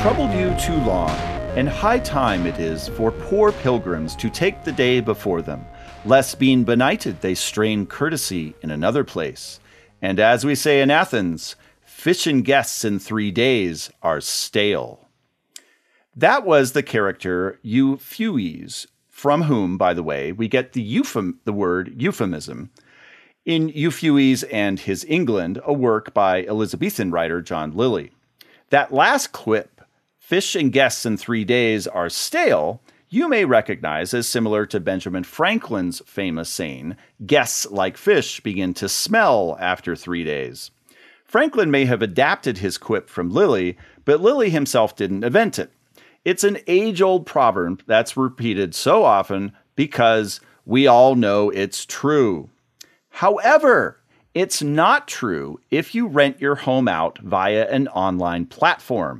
troubled you too long, and high time it is for poor pilgrims to take the day before them, lest being benighted they strain courtesy in another place. And as we say in Athens, fish and guests in 3 days are stale. That was the character Euphues, from whom, by the way, we get the word euphemism. In Euphues and His England, a work by Elizabethan writer John Lyly. That last quip, fish and guests in 3 days are stale, you may recognize as similar to Benjamin Franklin's famous saying, guests like fish begin to smell after 3 days. Franklin may have adapted his quip from Lyly, but Lyly himself didn't invent it. It's an age-old proverb that's repeated so often because we all know it's true. However, it's not true if you rent your home out via an online platform.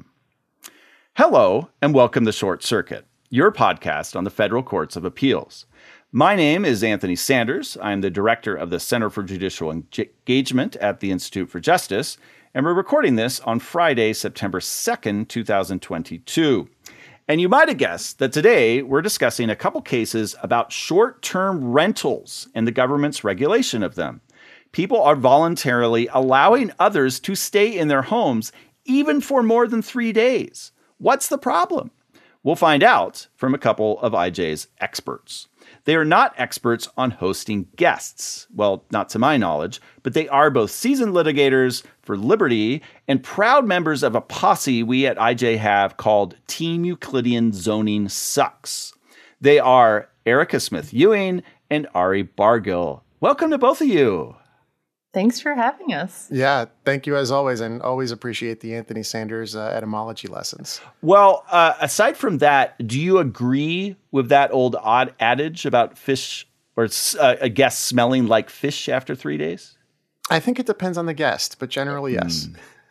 Hello, and welcome to Short Circuit, your podcast on the Federal Courts of Appeals. My name is Anthony Sanders. I'm the director of the Center for Judicial Engagement at the Institute for Justice, and we're recording this on Friday, September 2nd, 2022. And you might have guessed that today we're discussing a couple cases about short-term rentals and the government's regulation of them. People are voluntarily allowing others to stay in their homes even for more than 3 days. What's the problem? We'll find out from a couple of IJ's experts. They are not experts on hosting guests. Well, not to my knowledge, but they are both seasoned litigators for liberty and proud members of a posse we at IJ have called Team Euclidean Zoning Sucks. They are Erica Smith-Ewing and Ari Bargill. Welcome to both of you. Thanks for having us. Yeah, thank you as always, and always appreciate the Anthony Sanders etymology lessons. Well, aside from that, do you agree with that old odd adage about fish or a guest smelling like fish after 3 days? I think it depends on the guest, but generally, yes.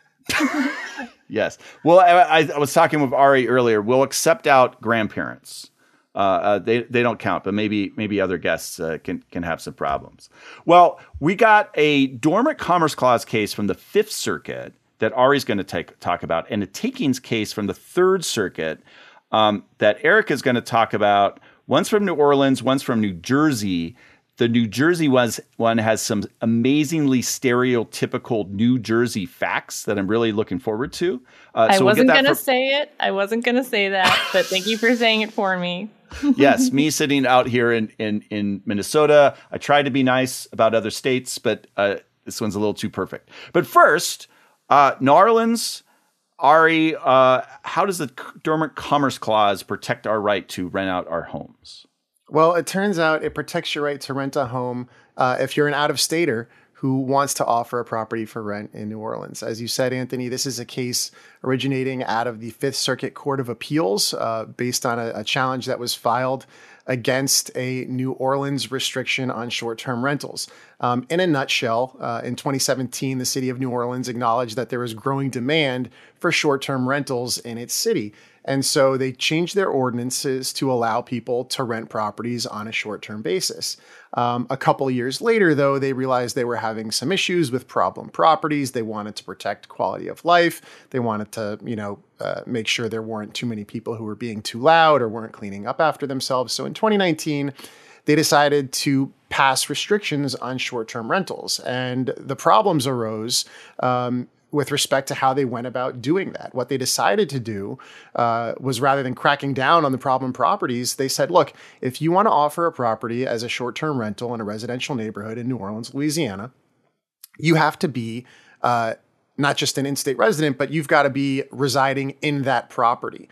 Yes. Well, I was talking with Ari earlier. We'll accept out grandparents. They don't count, but maybe other guests can have some problems. Well, we got a dormant commerce clause case from the Fifth Circuit that Ari's going to talk about, and a takings case from the Third Circuit that Eric is going to talk about. One's from New Orleans, one's from New Jersey. The New Jersey one has some amazingly stereotypical New Jersey facts that I'm really looking forward to. I wasn't going to say it. I wasn't going to say that, but thank you for saying it for me. Yes, me sitting out here in Minnesota. I try to be nice about other states, but this one's a little too perfect. But first, New Orleans, Ari, how does the Dormant Commerce Clause protect our right to rent out our homes? Well, it turns out it protects your right to rent a home if you're an out-of-stater who wants to offer a property for rent in New Orleans. As you said, Anthony, this is a case originating out of the Fifth Circuit Court of Appeals based on a challenge that was filed against a New Orleans restriction on short-term rentals. In a nutshell, in 2017, the city of New Orleans acknowledged that there was growing demand for short-term rentals in its city. And so they changed their ordinances to allow people to rent properties on a short-term basis. A couple of years later, though, they realized they were having some issues with problem properties. They wanted to protect quality of life. They wanted to, make sure there weren't too many people who were being too loud or weren't cleaning up after themselves. So in 2019, they decided to pass restrictions on short-term rentals. And the problems arose with respect to how they went about doing that. What they decided to do was, rather than cracking down on the problem properties, they said, look, if you want to offer a property as a short-term rental in a residential neighborhood in New Orleans, Louisiana, you have to be not just an in-state resident, but you've got to be residing in that property.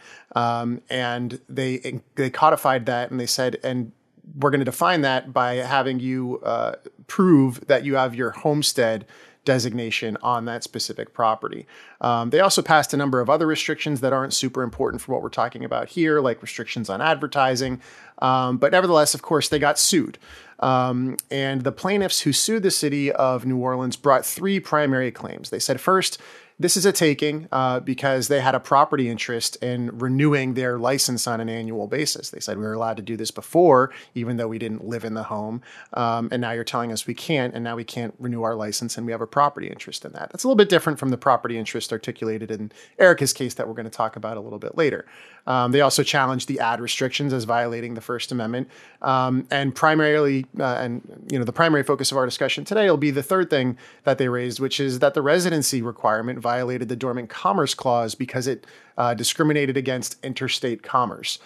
And they codified that, and they said, and we're going to define that by having you prove that you have your homestead designation on that specific property. They also passed a number of other restrictions that aren't super important for what we're talking about here, like restrictions on advertising. But nevertheless, of course, they got sued. And the plaintiffs who sued the city of New Orleans brought three primary claims. They said, first, this is a taking because they had a property interest in renewing their license on an annual basis. They said we were allowed to do this before, even though we didn't live in the home. And now you're telling us we can't, and now we can't renew our license, and we have a property interest in that. That's a little bit different from the property interest articulated in Erica's case that we're going to talk about a little bit later. They also challenged the ad restrictions as violating the First Amendment. And primarily, the primary focus of our discussion today will be the third thing that they raised, which is that the residency requirement violated the Dormant Commerce Clause because it discriminated against interstate commerce.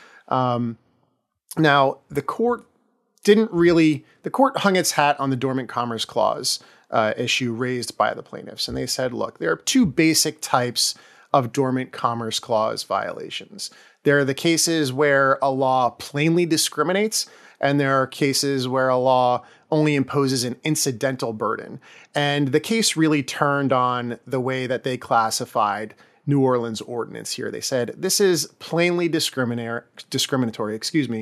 Now, the court hung its hat on the Dormant Commerce Clause issue raised by the plaintiffs. And they said, look, there are two basic types of Dormant Commerce Clause violations. There are the cases where a law plainly discriminates, and there are cases where a law only imposes an incidental burden. And the case really turned on the way that they classified New Orleans ordinance here. They said this is plainly discriminatory,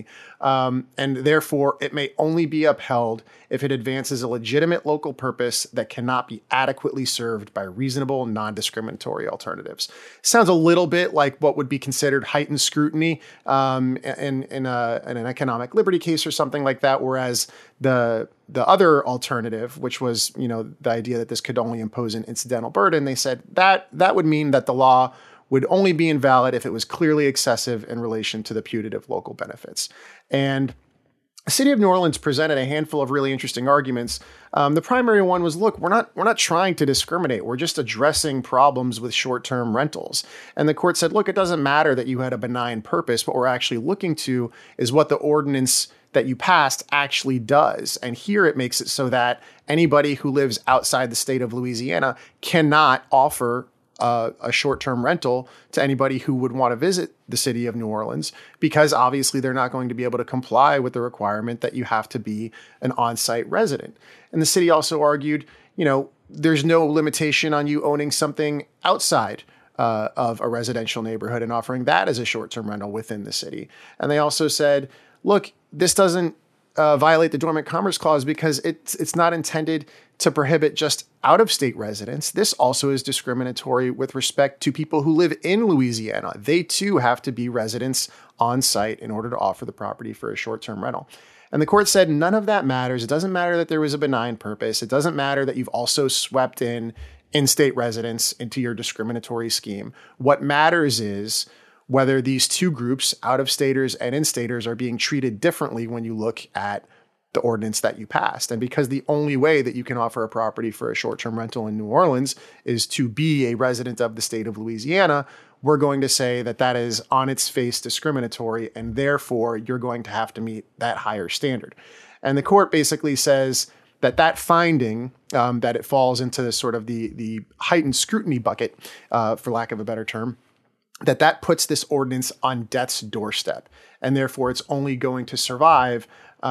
and therefore it may only be upheld if it advances a legitimate local purpose that cannot be adequately served by reasonable, non-discriminatory alternatives. Sounds a little bit like what would be considered heightened scrutiny in an economic liberty case or something like that, whereas the other alternative, which was, the idea that this could only impose an incidental burden, they said that would mean that the law would only be invalid if it was clearly excessive in relation to the putative local benefits. And the city of New Orleans presented a handful of really interesting arguments. The primary one was, look, we're not trying to discriminate. We're just addressing problems with short-term rentals. And the court said, look, it doesn't matter that you had a benign purpose. What we're actually looking to is what the ordinance that you passed actually does. And here it makes it so that anybody who lives outside the state of Louisiana cannot offer a short-term rental to anybody who would want to visit the city of New Orleans, because obviously they're not going to be able to comply with the requirement that you have to be an on-site resident. And the city also argued, there's no limitation on you owning something outside of a residential neighborhood and offering that as a short-term rental within the city. And they also said, look, this doesn't violate the Dormant Commerce Clause because it's not intended to prohibit just out-of-state residents. This also is discriminatory with respect to people who live in Louisiana. They too have to be residents on site in order to offer the property for a short-term rental. And the court said none of that matters. It doesn't matter that there was a benign purpose. It doesn't matter that you've also swept in-state residents into your discriminatory scheme. What matters is whether these two groups, out-of-staters and in-staters, are being treated differently when you look at the ordinance that you passed. And because the only way that you can offer a property for a short-term rental in New Orleans is to be a resident of the state of Louisiana, we're going to say that that is on its face discriminatory, and therefore you're going to have to meet that higher standard. And the court basically says that finding, that it falls into this sort of the heightened scrutiny bucket, for lack of a better term, that puts this ordinance on death's doorstep. And therefore it's only going to survive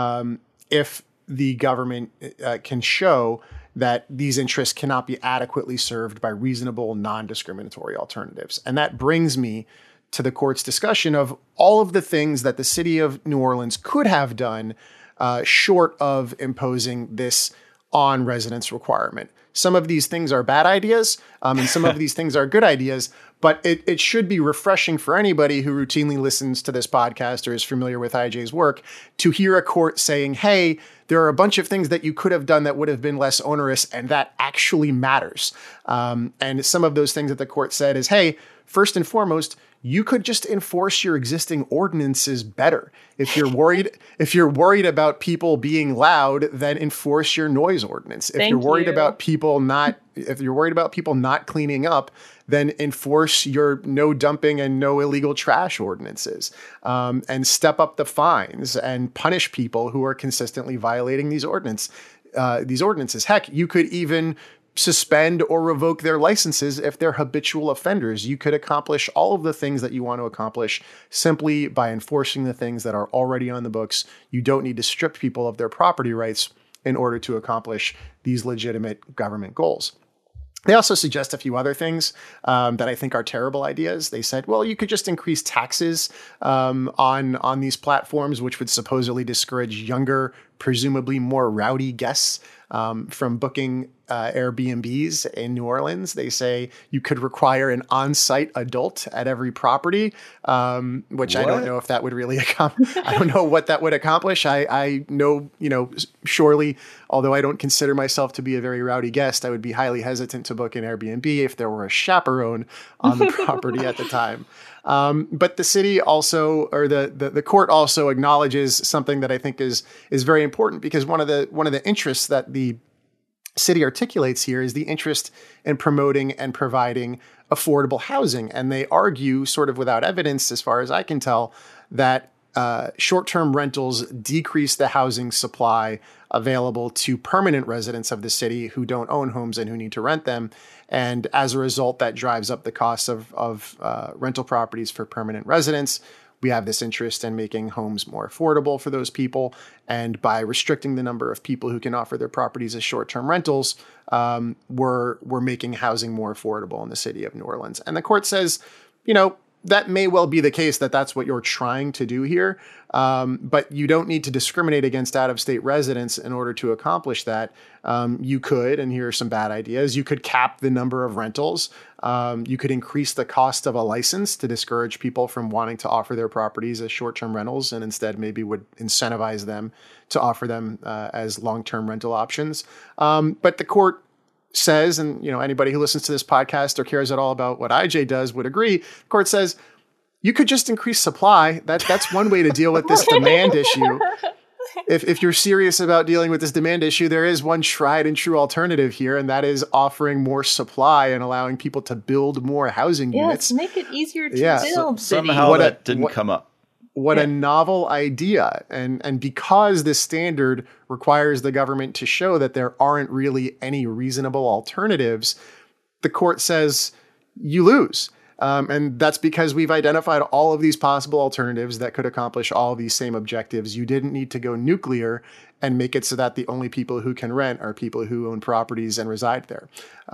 if the government can show that these interests cannot be adequately served by reasonable, non-discriminatory alternatives. And that brings me to the court's discussion of all of the things that the city of New Orleans could have done short of imposing this on-residence requirement. Some of these things are bad ideas, and some of these things are good ideas, but it should be refreshing for anybody who routinely listens to this podcast or is familiar with IJ's work to hear a court saying, hey, there are a bunch of things that you could have done that would have been less onerous, and that actually matters. And some of those things that the court said is, hey, first and foremost, you could just enforce your existing ordinances better. If you're worried about people being loud, then enforce your noise ordinance. If you're worried about people not cleaning up, then enforce your no dumping and no illegal trash ordinances, and step up the fines and punish people who are consistently violating these ordinances. Heck, you could even suspend or revoke their licenses if they're habitual offenders. You could accomplish all of the things that you want to accomplish simply by enforcing the things that are already on the books. You don't need to strip people of their property rights in order to accomplish these legitimate government goals. They also suggest a few other things that I think are terrible ideas. They said, well, you could just increase taxes on these platforms, which would supposedly discourage younger presumably more rowdy guests from booking Airbnbs in New Orleans. They say you could require an on-site adult at every property, which I don't know if that would really I don't know what that would accomplish. I know, surely, although I don't consider myself to be a very rowdy guest, I would be highly hesitant to book an Airbnb if there were a chaperone on the property at the time. But the city also, or the court also acknowledges something that I think is very important, because one of the interests that the city articulates here is the interest in promoting and providing affordable housing. And they argue, sort of without evidence, as far as I can tell, that short-term rentals decrease the housing supply available to permanent residents of the city who don't own homes and who need to rent them. And as a result, that drives up the cost of rental properties for permanent residents. We have this interest in making homes more affordable for those people. And by restricting the number of people who can offer their properties as short-term rentals, we're making housing more affordable in the city of New Orleans. And the court says, that may well be the case, that that's what you're trying to do here. But you don't need to discriminate against out-of-state residents in order to accomplish that. You could, and here are some bad ideas, you could cap the number of rentals. You could increase the cost of a license to discourage people from wanting to offer their properties as short-term rentals, and instead maybe would incentivize them to offer them as long-term rental options. But the court says, and anybody who listens to this podcast or cares at all about what IJ does would agree, the court says you could just increase supply. That's one way to deal with this demand issue. If you're serious about dealing with this demand issue, there is one tried and true alternative here, and that is offering more supply and allowing people to build more housing units. Yes, make it easier to build. Somehow that didn't come up. What a novel idea. And because this standard requires the government to show that there aren't really any reasonable alternatives, the court says you lose. And that's because we've identified all of these possible alternatives that could accomplish all of these same objectives. You didn't need to go nuclear and make it so that the only people who can rent are people who own properties and reside there.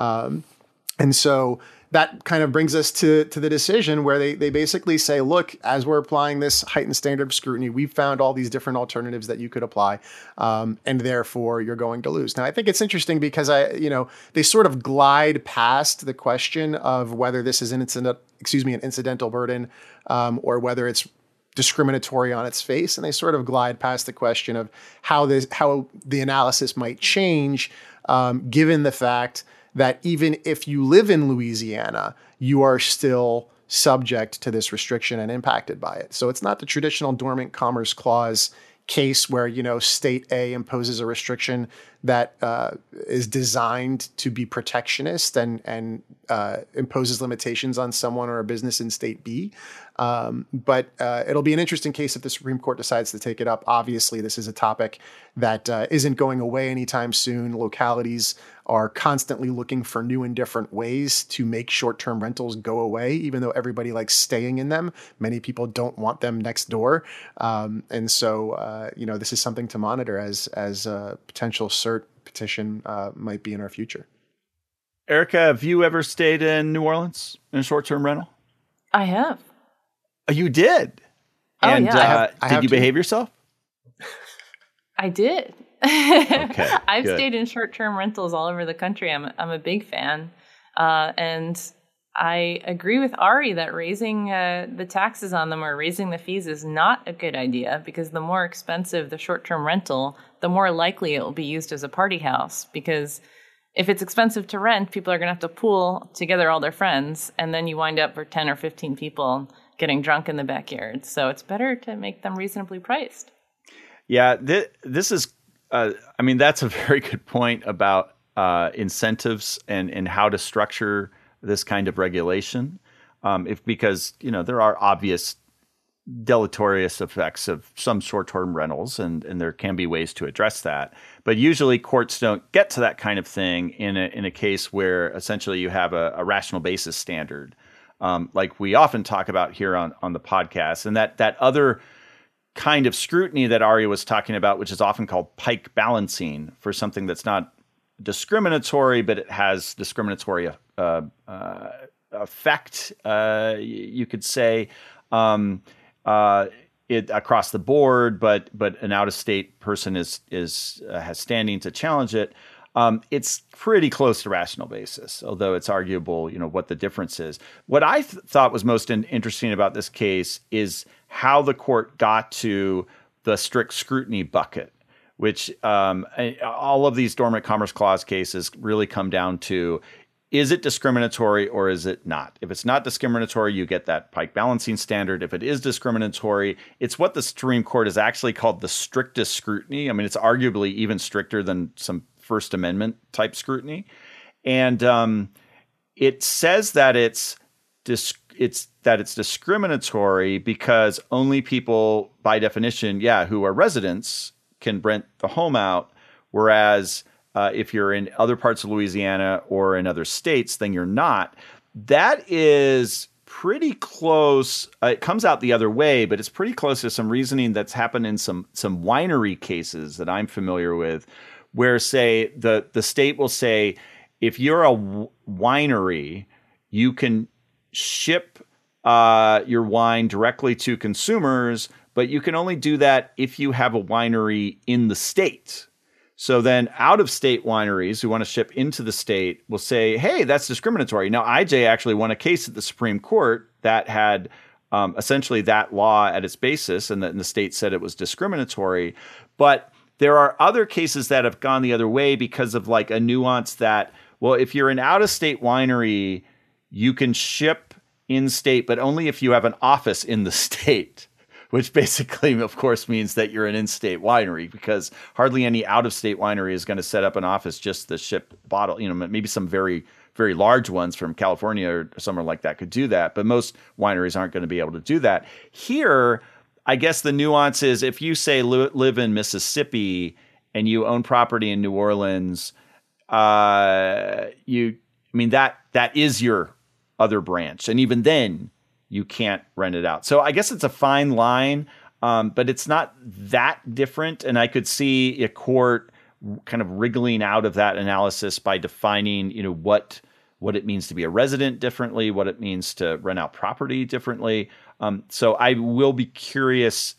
And so that kind of brings us to the decision where they basically say, look, as we're applying this heightened standard of scrutiny, we've found all these different alternatives that you could apply, and therefore you're going to lose. Now, I think it's interesting because they sort of glide past the question of whether this is an incidental burden, or whether it's discriminatory on its face, and they sort of glide past the question of how the analysis might change, given the fact that even if you live in Louisiana, you are still subject to this restriction and impacted by it. So it's not the traditional Dormant Commerce Clause case where, state A imposes a restriction that is designed to be protectionist and imposes limitations on someone or a business in state B. But it'll be an interesting case if the Supreme Court decides to take it up. Obviously, this is a topic that isn't going away anytime soon. Localities are constantly looking for new and different ways to make short-term rentals go away, even though everybody likes staying in them. Many people don't want them next door. And so, this is something to monitor as a potential cert petition might be in our future. Erica, have you ever stayed in New Orleans in a short-term rental? I have. You did? And did you behave yourself? I did. Okay, I've stayed in short-term rentals all over the country. I'm a big fan. And I agree with Ari that raising the taxes on them or raising the fees is not a good idea, because the more expensive the short-term rental, the more likely it will be used as a party house. Because if it's expensive to rent, people are going to have to pool together all their friends, and then you wind up for 10 or 15 people getting drunk in the backyard. So it's better to make them reasonably priced. Yeah, this is, that's a very good point about incentives and how to structure this kind of regulation. Because there are obvious deleterious effects of some short-term rentals, and there can be ways to address that. But usually courts don't get to that kind of thing in a case where essentially you have a rational basis standard, like we often talk about here on the podcast, and that other kind of scrutiny that Ari was talking about, which is often called pike balancing for something that's not discriminatory, but it has discriminatory effect, you could say. it across the board, but an out-of-state person has standing to challenge it. It's pretty close to rational basis, although it's arguable, what the difference is. What I thought was most interesting about this case is how the court got to the strict scrutiny bucket, which all of these dormant commerce clause cases really come down to, is it discriminatory or is it not? If it's not discriminatory, you get that Pike balancing standard. If it is discriminatory, it's what the Supreme Court has actually called the strictest scrutiny. I mean, it's arguably even stricter than some First Amendment type scrutiny. And it says that it's discriminatory because only people, by definition, who are residents can rent the home out, whereas if you're in other parts of Louisiana or in other states, then you're not. That is pretty close. It comes out the other way, but it's pretty close to some reasoning that's happened in some winery cases that I'm familiar with, where, say, the state will say, if you're a winery, you can ship your wine directly to consumers, but you can only do that if you have a winery in the state. So then out-of-state wineries who want to ship into the state will say, hey, that's discriminatory. Now, IJ actually won a case at the Supreme Court that had essentially that law at its basis, and the state said it was discriminatory. But there are other cases that have gone the other way because of like a nuance that, well, if you're an out-of-state winery, you can ship in-state, but only if you have an office in the state, which basically, of course, means that you're an in-state winery, because hardly any out-of-state winery is going to set up an office just to ship bottle. Maybe some very, very large ones from California or somewhere like that could do that, but most wineries aren't going to be able to do that. Here, I guess the nuance is if you say live in Mississippi and you own property in New Orleans, that is your other branch, and even then you can't rent it out. So I guess it's a fine line, but it's not that different. And I could see a court kind of wriggling out of that analysis by defining, what it means to be a resident differently, what it means to rent out property differently. So I will be curious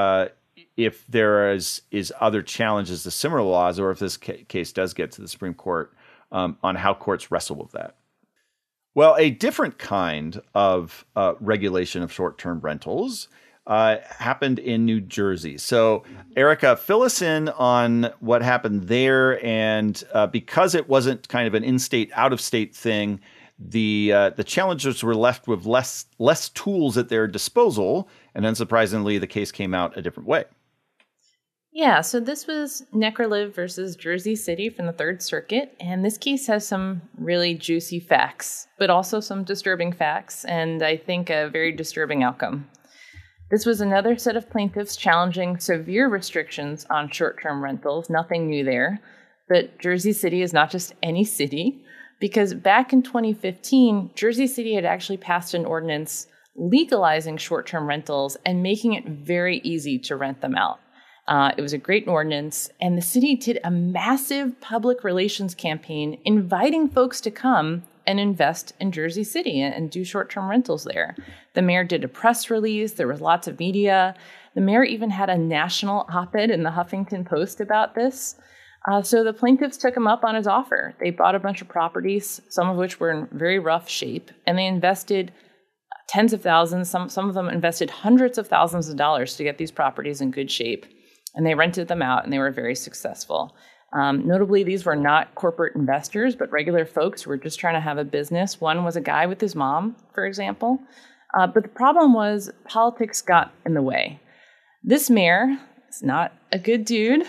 if there is other challenges to similar laws, or if this case does get to the Supreme Court on how courts wrestle with that. Well, a different kind of regulation of short-term rentals happened in New Jersey. So, Erica, fill us in on what happened there. And because it wasn't kind of an in-state, out-of-state thing, the challengers were left with less tools at their disposal. And unsurprisingly, the case came out a different way. Yeah, so this was Necrolive versus Jersey City from the Third Circuit, and this case has some really juicy facts, but also some disturbing facts, and I think a very disturbing outcome. This was another set of plaintiffs challenging severe restrictions on short-term rentals, nothing new there, but Jersey City is not just any city, because back in 2015, Jersey City had actually passed an ordinance legalizing short-term rentals and making it very easy to rent them out. It was a great ordinance, and the city did a massive public relations campaign inviting folks to come and invest in Jersey City and do short-term rentals there. The mayor did a press release. There was lots of media. The mayor even had a national op-ed in the Huffington Post about this. So the plaintiffs took him up on his offer. They bought a bunch of properties, some of which were in very rough shape, and they invested tens of thousands. Some of them invested hundreds of thousands of dollars to get these properties in good shape. And they rented them out, and they were very successful. Notably, these were not corporate investors, but regular folks who were just trying to have a business. One was a guy with his mom, for example. But the problem was politics got in the way. This mayor is not a good dude.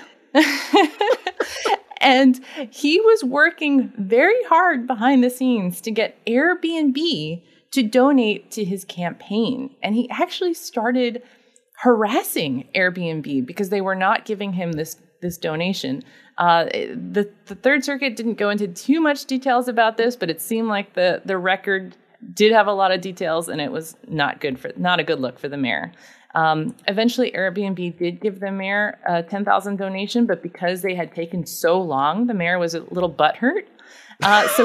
And he was working very hard behind the scenes to get Airbnb to donate to his campaign. And he actually started harassing Airbnb because they were not giving him this donation. The Third Circuit didn't go into too much details about this, but it seemed like the record did have a lot of details, and it was not a good look for the mayor. Eventually, Airbnb did give the mayor a $10,000 donation, but because they had taken so long, the mayor was a little butthurt. So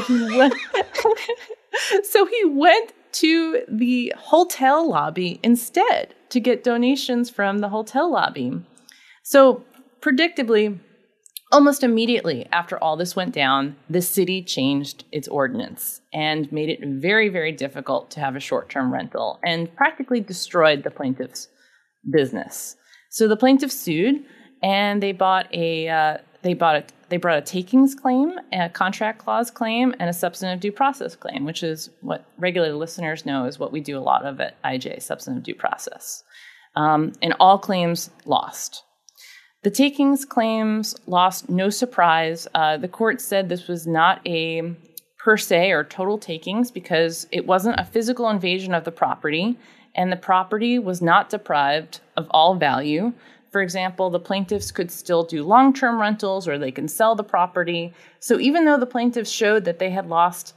he went to the hotel lobby instead to get donations from the hotel lobby. So predictably, almost immediately after all this went down, the city changed its ordinance and made it very, very difficult to have a short-term rental and practically destroyed the plaintiff's business. So the plaintiffs sued, and they brought a takings claim, a contract clause claim, and a substantive due process claim, which is what regular listeners know is what we do a lot of at IJ, substantive due process. And all claims lost. The takings claims lost, no surprise. The court said this was not a per se or total takings because it wasn't a physical invasion of the property, and the property was not deprived of all value. For example, the plaintiffs could still do long-term rentals, or they can sell the property. So even though the plaintiffs showed that they had lost,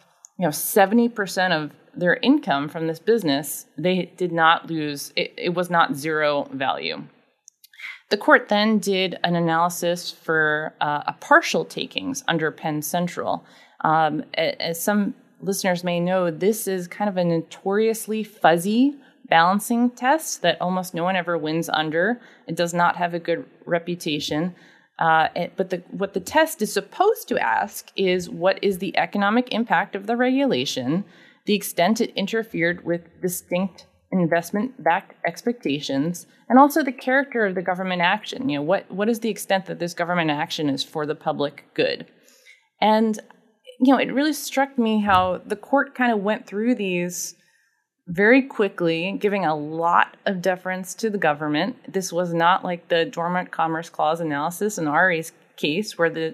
70% of their income from this business, they did not lose. It was not zero value. The court then did an analysis for a partial takings under Penn Central. As some listeners may know, this is kind of a notoriously fuzzy balancing test that almost no one ever wins under. It does not have a good reputation. But what the test is supposed to ask is, what is the economic impact of the regulation, the extent it interfered with distinct investment-backed expectations, and also the character of the government action. What is the extent that this government action is for the public good? And, it really struck me how the court kind of went through these very quickly, giving a lot of deference to the government. This was not like the Dormant Commerce Clause analysis in Ari's case, where the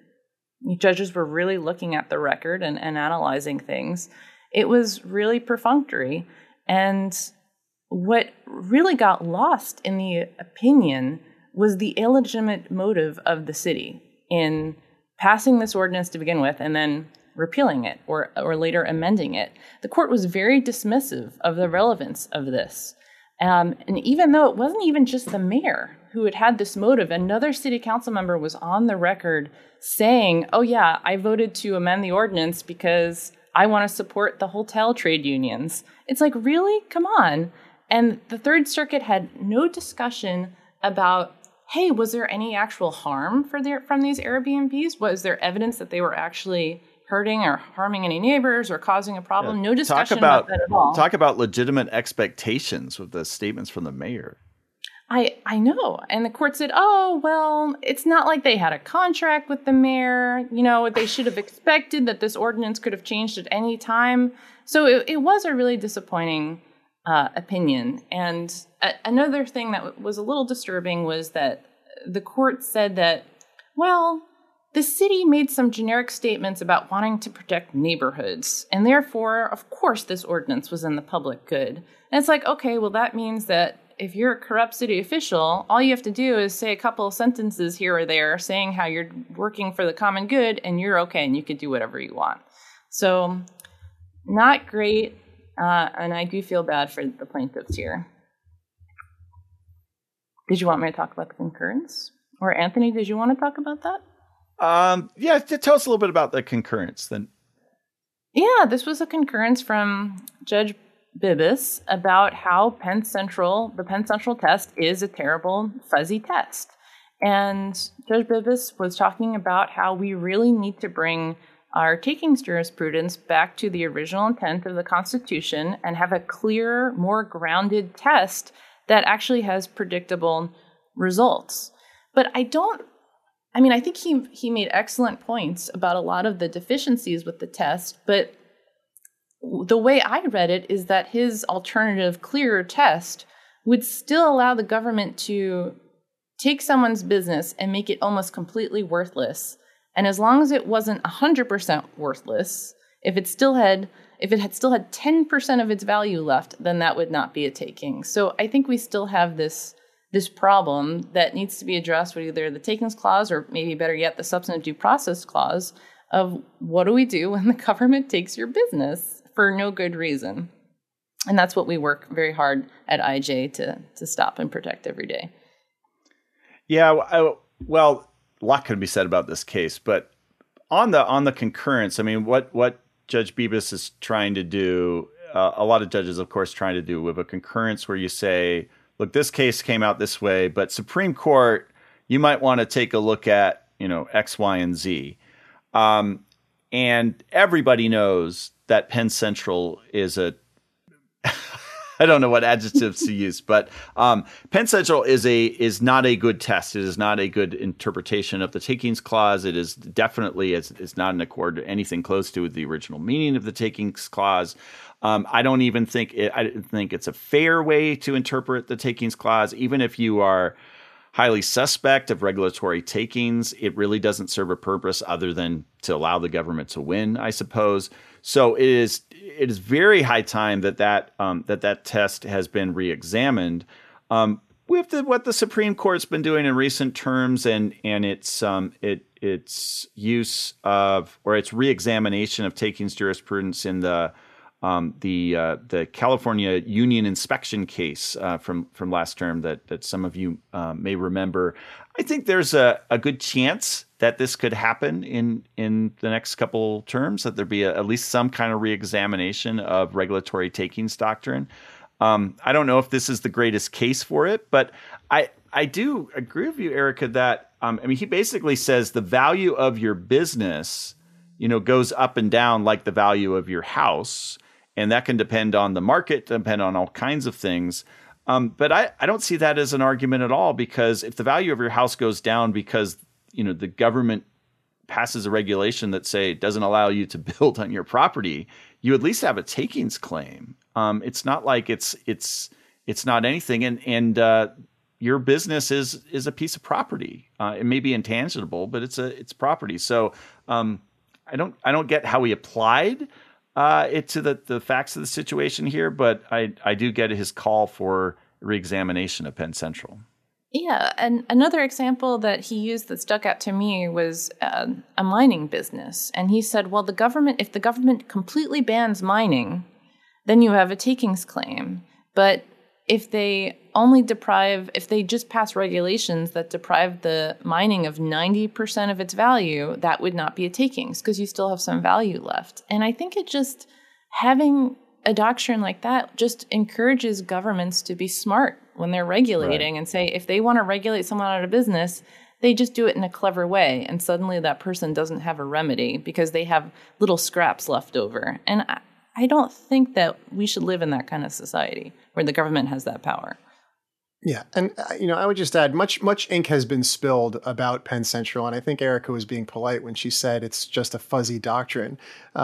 judges were really looking at the record and analyzing things. It was really perfunctory. And what really got lost in the opinion was the illegitimate motive of the city in passing this ordinance to begin with and then repealing it or later amending it. The court was very dismissive of the relevance of this. And even though it wasn't even just the mayor who had this motive, another city council member was on the record saying, oh yeah, I voted to amend the ordinance because I want to support the hotel trade unions. It's like, really? Come on. And the Third Circuit had no discussion about, hey, was there any actual harm from these Airbnbs? Was there evidence that they were actually hurting or harming any neighbors or causing a problem? Yeah. No discussion about that at all. Talk about legitimate expectations with the statements from the mayor. I know. And the court said, oh, well, it's not like they had a contract with the mayor. They should have expected that this ordinance could have changed at any time. So it was a really disappointing opinion. And another thing that was a little disturbing was that the court said that, well, the city made some generic statements about wanting to protect neighborhoods. And therefore, of course, this ordinance was in the public good. And it's like, okay, well, that means that if you're a corrupt city official, all you have to do is say a couple of sentences here or there saying how you're working for the common good and you're okay and you can do whatever you want. So not great. And I do feel bad for the plaintiffs here. Did you want me to talk about the concurrence? Or Anthony, did you want to talk about that? Yeah, tell us a little bit about the concurrence then. Yeah, this was a concurrence from Judge Bibas about how the Penn Central test is a terrible, fuzzy test. And Judge Bibas was talking about how we really need to bring our takings jurisprudence back to the original intent of the Constitution and have a clearer, more grounded test that actually has predictable results. But I think he made excellent points about a lot of the deficiencies with the test, but the way I read it is that his alternative, clearer test would still allow the government to take someone's business and make it almost completely worthless. And as long as it wasn't 100% worthless, if it had still had 10% of its value left, then that would not be a taking. So I think we still have this problem that needs to be addressed with either the takings clause or maybe better yet, the substantive due process clause of what do we do when the government takes your business for no good reason. And that's what we work very hard at IJ to stop and protect every day. Yeah, well, a lot could be said about this case, but on the concurrence, I mean, what Judge Bibas is trying to do, a lot of judges, of course, trying to do with a concurrence where you say, look, this case came out this way, but Supreme Court, you might want to take a look at, X, Y, and Z. And everybody knows that Penn Central is I don't know what adjectives to use, but Penn Central is not a good test. It is not a good interpretation of the Takings Clause. It is definitely it's not in accord to anything close to the original meaning of the Takings Clause. I don't even think it's a fair way to interpret the Takings Clause, even if you are highly suspect of regulatory takings. It really doesn't serve a purpose other than to allow the government to win, I suppose. So it is very high time that test has been reexamined. With what the Supreme Court's been doing in recent terms and its use of, or its reexamination of takings jurisprudence in the California Union inspection case from last term that some of you may remember. I think there's a good chance that this could happen in the next couple terms, that there be at least some kind of reexamination of regulatory takings doctrine. I don't know if this is the greatest case for it, but I do agree with you, Erica, that he basically says the value of your business, goes up and down like the value of your house. And that can depend on the market, depend on all kinds of things. But I don't see that as an argument at all, because if the value of your house goes down because, the government passes a regulation that say doesn't allow you to build on your property, you at least have a takings claim. It's not like it's not anything. And your business is a piece of property. It may be intangible, but it's property. So I don't get how he applied it to the facts of the situation here, but I do get his call for reexamination of Penn Central. Yeah, and another example that he used that stuck out to me was a mining business. And he said, well, if the government completely bans mining, then you have a takings claim. But if they just pass regulations that deprive the mining of 90% of its value, that would not be a takings because you still have some value left. And I think having a doctrine like that just encourages governments to be smart when they're regulating, right, and say if they want to regulate someone out of business, they just do it in a clever way. And suddenly that person doesn't have a remedy because they have little scraps left over. And I don't think that we should live in that kind of society where the government has that power. Yeah. And, I would just add much ink has been spilled about Penn Central. And I think Erica was being polite when she said it's just a fuzzy doctrine.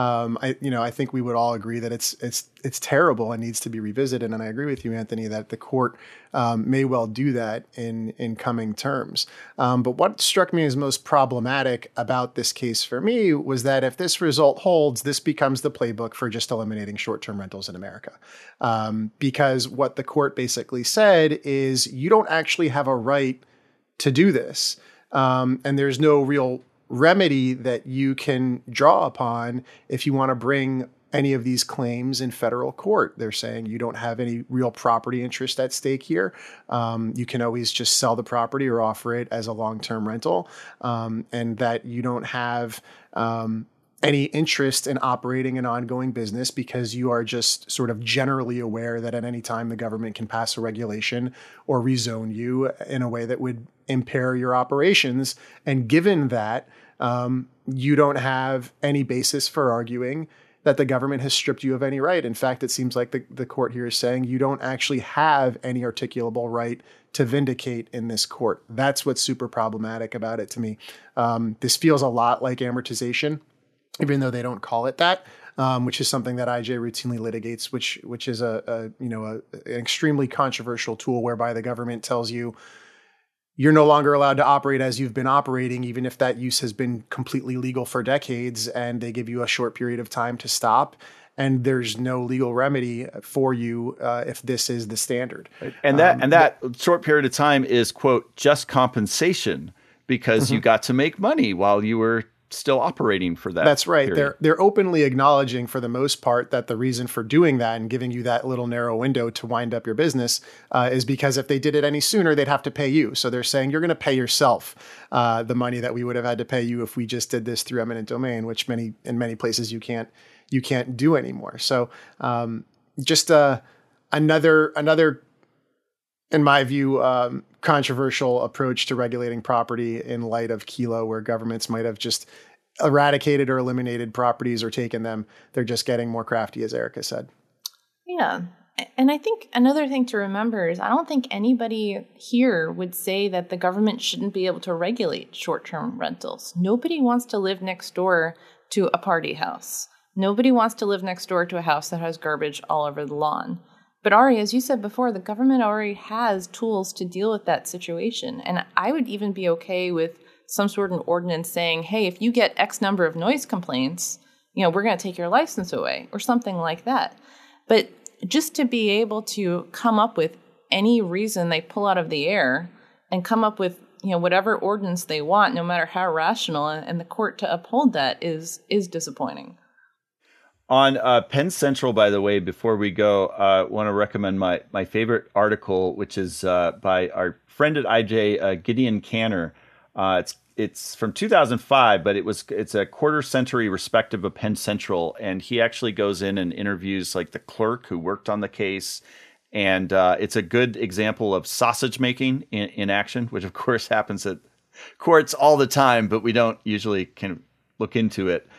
I think we would all agree that it's terrible and needs to be revisited. And I agree with you, Anthony, that the court may well do that in coming terms. But what struck me as most problematic about this case for me was that if this result holds, this becomes the playbook for just eliminating short-term rentals in America. Because what the court basically said is you don't actually have a right to do this. And there's no real remedy that you can draw upon if you want to bring any of these claims in federal court. They're saying you don't have any real property interest at stake here. You can always just sell the property or offer it as a long-term rental, and that you don't have any interest in operating an ongoing business because you are just sort of generally aware that at any time the government can pass a regulation or rezone you in a way that would impair your operations. And given that, you don't have any basis for arguing that the government has stripped you of any right. In fact, it seems like the court here is saying you don't actually have any articulable right to vindicate in this court. That's what's super problematic about it to me. This feels a lot like amortization, even though they don't call it that, which is something that IJ routinely litigates, which is an extremely controversial tool whereby the government tells you you're no longer allowed to operate as you've been operating, even if that use has been completely legal for decades, and they give you a short period of time to stop. And there's no legal remedy for you if this is the standard. And that short period of time is, quote, just compensation because you got to make money while you were still operating for that. That's right. Period. They're openly acknowledging for the most part that the reason for doing that and giving you that little narrow window to wind up your business is because if they did it any sooner, they'd have to pay you. So they're saying you're going to pay yourself the money that we would have had to pay you if we just did this through eminent domain, which in many places you can't do anymore. So just another in my view, controversial approach to regulating property in light of Kelo, where governments might have just eradicated or eliminated properties or taken them. They're just getting more crafty, as Erica said. Yeah. And I think another thing to remember is I don't think anybody here would say that the government shouldn't be able to regulate short-term rentals. Nobody wants to live next door to a party house. Nobody wants to live next door to a house that has garbage all over the lawn. But Ari, as you said before, the government already has tools to deal with that situation. And I would even be okay with some sort of ordinance saying, hey, if you get X number of noise complaints, we're going to take your license away or something like that. But just to be able to come up with any reason they pull out of the air and come up with, whatever ordinance they want, no matter how rational, and the court to uphold that is disappointing. On Penn Central, by the way, before we go, I want to recommend my favorite article, which is by our friend at IJ, Gideon Canner. It's from 2005, but it's a quarter century perspective of Penn Central, and he actually goes in and interviews like the clerk who worked on the case, and it's a good example of sausage making in action, which of course happens at courts all the time, but we don't usually can look into it.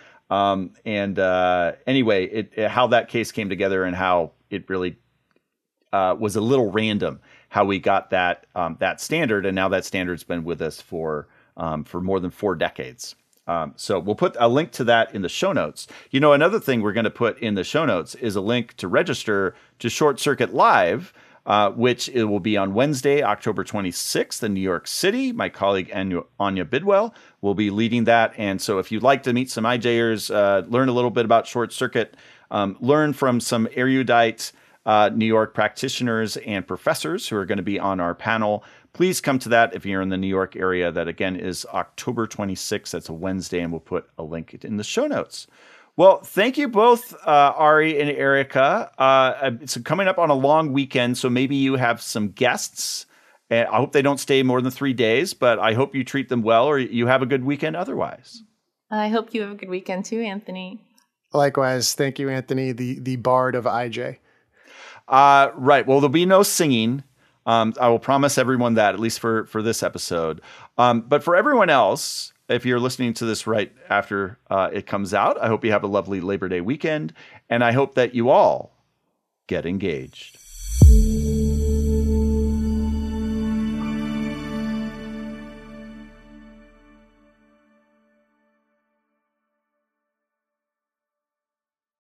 Anyway, how that case came together and how it really was a little random how we got that standard, and now that standard's been with us for more than 4 decades. So we'll put a link to that in the show notes. Another thing we're going to put in the show notes is a link to register to Short Circuit Live, which it will be on Wednesday, October 26th in New York City. My colleague Anya Bidwell will be leading that. And so if you'd like to meet some IJers, learn a little bit about Short Circuit, learn from some erudite New York practitioners and professors who are going to be on our panel, please come to that if you're in the New York area. That, again, is October 26th. That's a Wednesday, and we'll put a link in the show notes. Well, thank you both, Ari and Erica. It's coming up on a long weekend, so maybe you have some guests. And I hope they don't stay more than 3 days, but I hope you treat them well or you have a good weekend otherwise. I hope you have a good weekend too, Anthony. Likewise. Thank you, Anthony, the bard of IJ. Right. Well, there'll be no singing. I will promise everyone that, at least for this episode. But for everyone else, if you're listening to this right after it comes out, I hope you have a lovely Labor Day weekend, and I hope that you all get engaged.